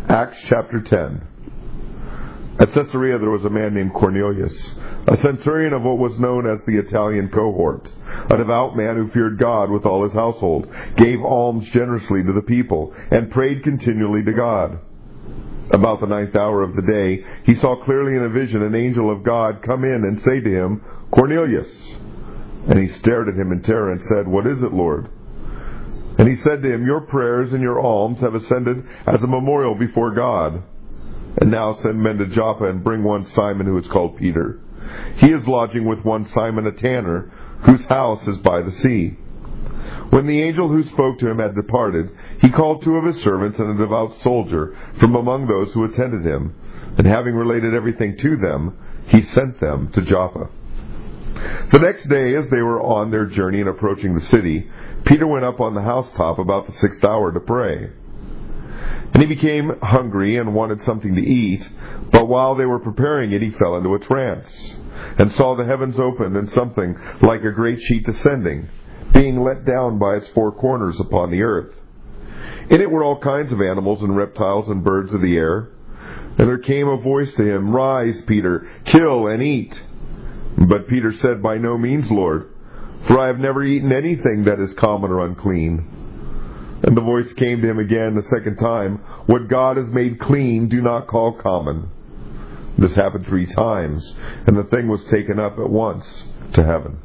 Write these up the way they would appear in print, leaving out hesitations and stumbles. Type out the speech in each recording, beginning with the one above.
Acts chapter 10. At Caesarea there was a man named Cornelius, a centurion of what was known as the Italian cohort, a devout man who feared God with all his household, gave alms generously to the people, and prayed continually to God. About the 9th hour of the day, he saw clearly in a vision an angel of God come in and say to him, "Cornelius." And he stared at him in terror and said, "What is it, Lord?" And he said to him, "Your prayers and your alms have ascended as a memorial before God. And now send men to Joppa and bring one Simon who is called Peter. He is lodging with one Simon a tanner, whose house is by the sea." When the angel who spoke to him had departed, he called 2 of his servants and a devout soldier from among those who attended him, and having related everything to them, he sent them to Joppa. The next day, as they were on their journey and approaching the city, Peter went up on the housetop about the 6th hour to pray. And he became hungry and wanted something to eat, but while they were preparing it, he fell into a trance, and saw the heavens opened and something like a great sheet descending, being let down by its 4 corners upon the earth. In it were all kinds of animals and reptiles and birds of the air. And there came a voice to him, "Rise, Peter, kill and eat." But Peter said, "By no means, Lord, for I have never eaten anything that is common or unclean." And the voice came to him again the second time, "What God has made clean, do not call common." This happened 3 times, and the thing was taken up at once to heaven.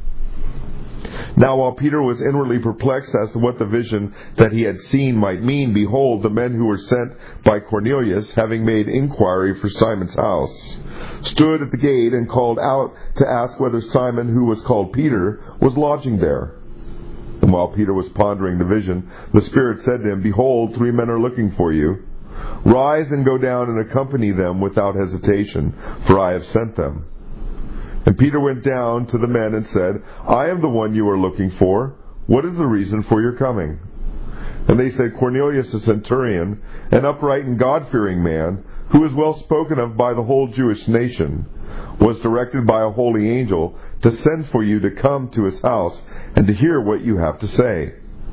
Now while Peter was inwardly perplexed as to what the vision that he had seen might mean, behold, the men who were sent by Cornelius, having made inquiry for Simon's house, stood at the gate and called out to ask whether Simon, who was called Peter, was lodging there. And while Peter was pondering the vision, the Spirit said to him, "Behold, 3 men are looking for you. Rise and go down and accompany them without hesitation, for I have sent them." And Peter went down to the men and said, "I am the one you are looking for. What is the reason for your coming?" And they said, "Cornelius, a centurion, an upright and God-fearing man, who is well spoken of by the whole Jewish nation, was directed by a holy angel to send for you to come to his house and to hear what you have to say."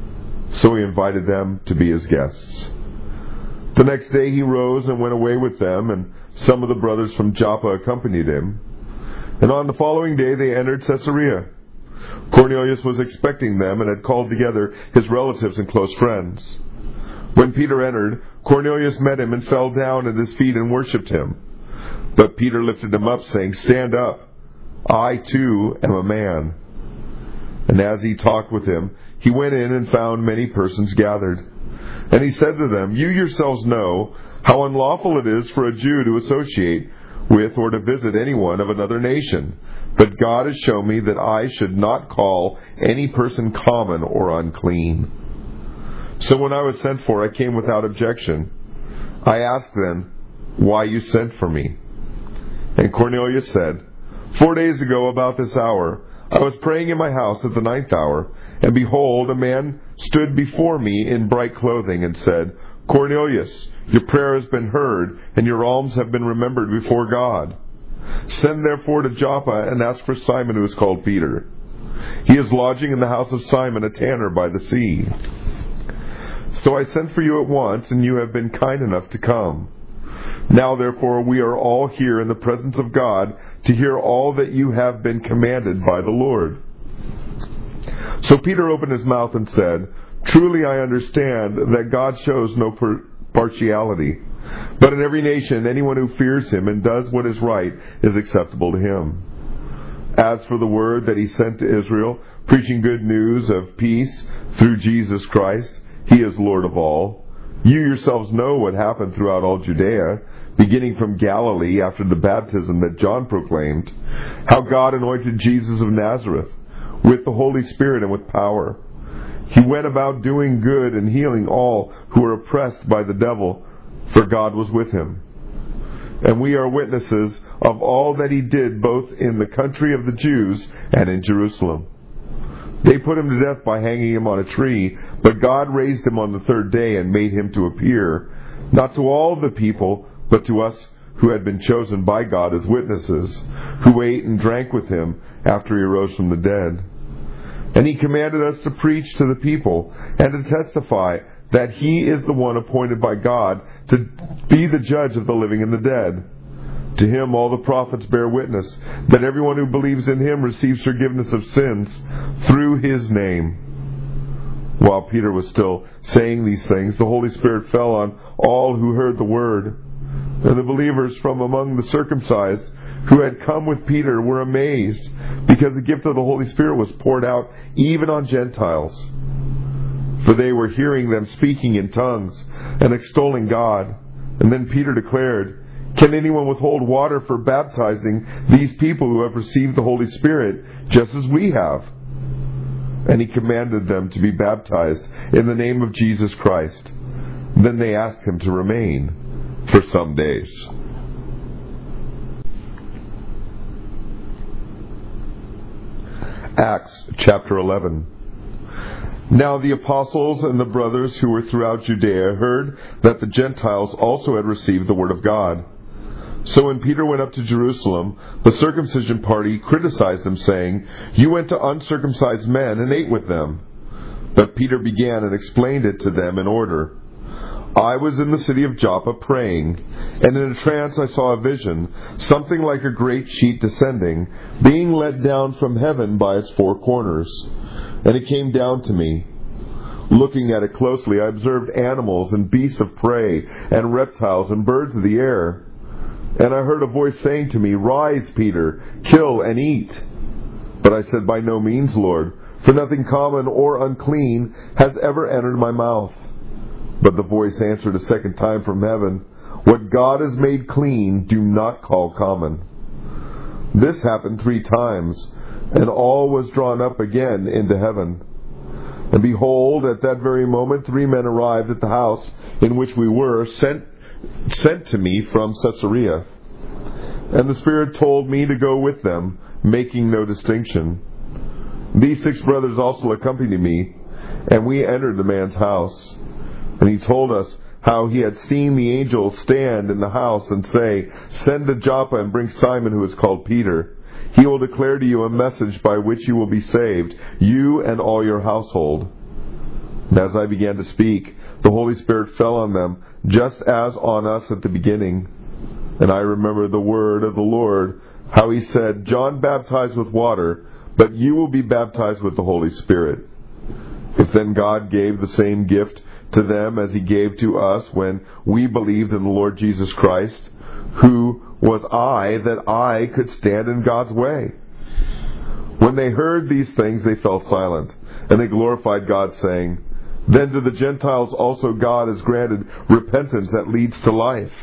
So he invited them to be his guests. The next day he rose and went away with them, and some of the brothers from Joppa accompanied him. And on the following day they entered Caesarea. Cornelius was expecting them and had called together his relatives and close friends. When Peter entered, Cornelius met him and fell down at his feet and worshipped him. But Peter lifted him up, saying, "Stand up. I too am a man." And as he talked with him, he went in and found many persons gathered. And he said to them, "You yourselves know how unlawful it is for a Jew to associate with or to visit anyone of another nation. But God has shown me that I should not call any person common or unclean. So when I was sent for, I came without objection. I asked then, 'Why you sent for me?' And Cornelius said, 4 days ago about this hour, I was praying in my house at the 9th hour, and behold, a man stood before me in bright clothing and said, 'Cornelius, your prayer has been heard, and your alms have been remembered before God. Send therefore to Joppa and ask for Simon who is called Peter. He is lodging in the house of Simon a tanner by the sea.' So I sent for you at once, and you have been kind enough to come. Now therefore we are all here in the presence of God to hear all that you have been commanded by the Lord." So Peter opened his mouth and said, "Truly I understand that God shows no partiality, but in every nation anyone who fears him and does what is right is acceptable to him. As for the word that he sent to Israel, preaching good news of peace through Jesus Christ, he is Lord of all. You yourselves know what happened throughout all Judea, beginning from Galilee after the baptism that John proclaimed, how God anointed Jesus of Nazareth with the Holy Spirit and with power. He went about doing good and healing all who were oppressed by the devil, for God was with him. And we are witnesses of all that he did both in the country of the Jews and in Jerusalem. They put him to death by hanging him on a tree, but God raised him on the 3rd day and made him to appear, not to all the people, but to us who had been chosen by God as witnesses, who ate and drank with him after he arose from the dead. And he commanded us to preach to the people and to testify that He is the one appointed by God to be the judge of the living and the dead. To Him all the prophets bear witness that everyone who believes in Him receives forgiveness of sins through His name." While Peter was still saying these things, the Holy Spirit fell on all who heard the word. And the believers from among the circumcised who had come with Peter were amazed, because the gift of the Holy Spirit was poured out even on Gentiles. For they were hearing them speaking in tongues and extolling God. And then Peter declared, "Can anyone withhold water for baptizing these people who have received the Holy Spirit just as we have?" And he commanded them to be baptized in the name of Jesus Christ. Then they asked him to remain for some days. Acts chapter 11. Now the apostles and the brothers who were throughout Judea heard that the Gentiles also had received the word of God. So when Peter went up to Jerusalem, the circumcision party criticized him, saying, "You went to uncircumcised men and ate with them." But Peter began and explained it to them in order. "I was in the city of Joppa praying, and in a trance I saw a vision, something like a great sheet descending, being let down from heaven by its four corners. And it came down to me. Looking at it closely, I observed animals and beasts of prey, and reptiles and birds of the air. And I heard a voice saying to me, 'Rise, Peter, kill and eat.' But I said, 'By no means, Lord, for nothing common or unclean has ever entered my mouth.' But the voice answered a second time from heaven, 'What God has made clean, do not call common.' This happened 3 times, and all was drawn up again into heaven. And behold, at that very moment 3 men arrived at the house in which we were, sent to me from Caesarea. And the Spirit told me to go with them, making no distinction. These 6 brothers also accompanied me, and we entered the man's house. And he told us how he had seen the angel stand in the house and say, 'Send to Joppa and bring Simon, who is called Peter. He will declare to you a message by which you will be saved, you and all your household.' And as I began to speak, the Holy Spirit fell on them, just as on us at the beginning. And I remember the word of the Lord, how He said, 'John baptized with water, but you will be baptized with the Holy Spirit.' If then God gave the same gift to them as He gave to us when we believed in the Lord Jesus Christ, who was I that I could stand in God's way?" When they heard these things, they fell silent, and they glorified God, saying, "Then to the Gentiles also God has granted repentance that leads to life."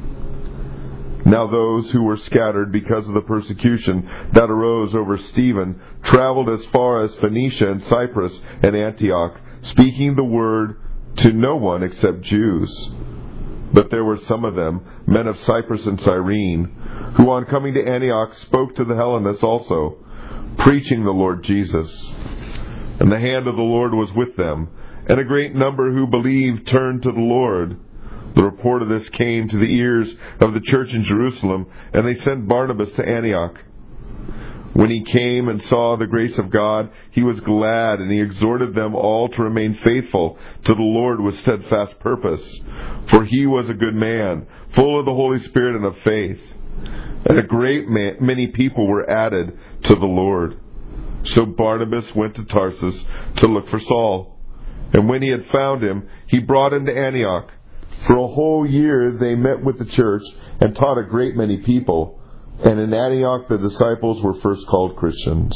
Now those who were scattered because of the persecution that arose over Stephen traveled as far as Phoenicia and Cyprus and Antioch, speaking the word to no one except Jews. But there were some of them, men of Cyprus and Cyrene, who on coming to Antioch spoke to the Hellenists also, preaching the Lord Jesus. And the hand of the Lord was with them, and a great number who believed turned to the Lord. The report of this came to the ears of the church in Jerusalem, and they sent Barnabas to Antioch. When he came and saw the grace of God, he was glad, and he exhorted them all to remain faithful to the Lord with steadfast purpose. For he was a good man, full of the Holy Spirit and of faith. And a great many people were added to the Lord. So Barnabas went to Tarsus to look for Saul. And when he had found him, he brought him to Antioch. For a whole year they met with the church and taught a great many people. And in Antioch the disciples were first called Christians.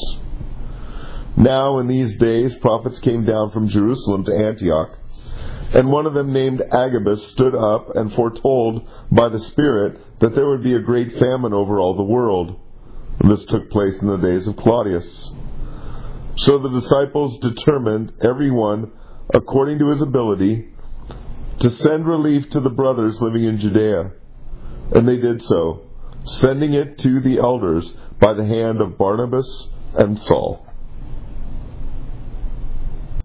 Now in these days prophets came down from Jerusalem to Antioch. And one of them, named Agabus, stood up and foretold by the Spirit that there would be a great famine over all the world. And this took place in the days of Claudius. So the disciples determined, every one according to his ability, to send relief to the brothers living in Judea. And they did so, sending it to the elders by the hand of Barnabas and Saul.